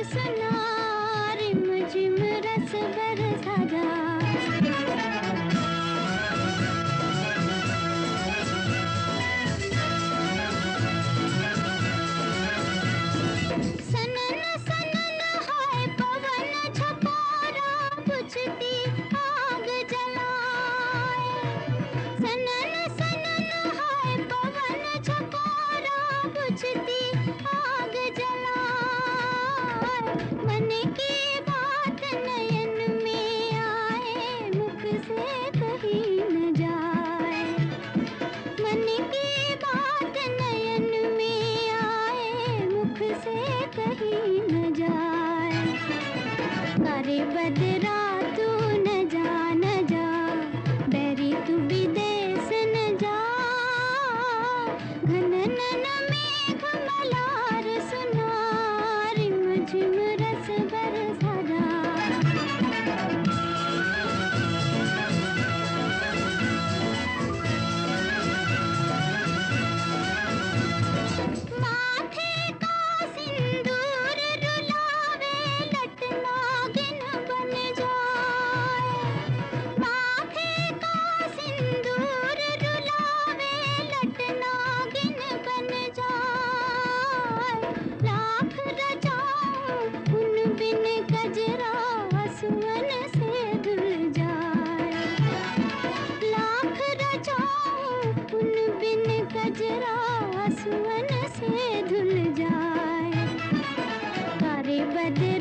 सुना, रिम झिम रस बरसा जा। सनन सनन हाय पवन झकोरा, बुझती आग जलाए। सनन सनन हाय पवन झकोरा, बुझती आग जलाए। मन की बात नयन में आए, मुख से कही न जाए। मन की बात नयन में आए, मुख से कही न जाए। करे बदरा तू न जा न जा, बैरी तू विदेश न जा। घनन मेघ मलार सुना, रिम झिम रस बरसा जा। माथे का सिंदूर रुलावे, लट नागिन बन जाए। माथे का सिंदूर रुलावे, लट नागिन बन जाए। लाख रचाऊं उन बिन कजरा, सुमन से धुल जाए। लाख रचाऊं उन बिन कजरा, सुमन से धुल जाए। करे बदरा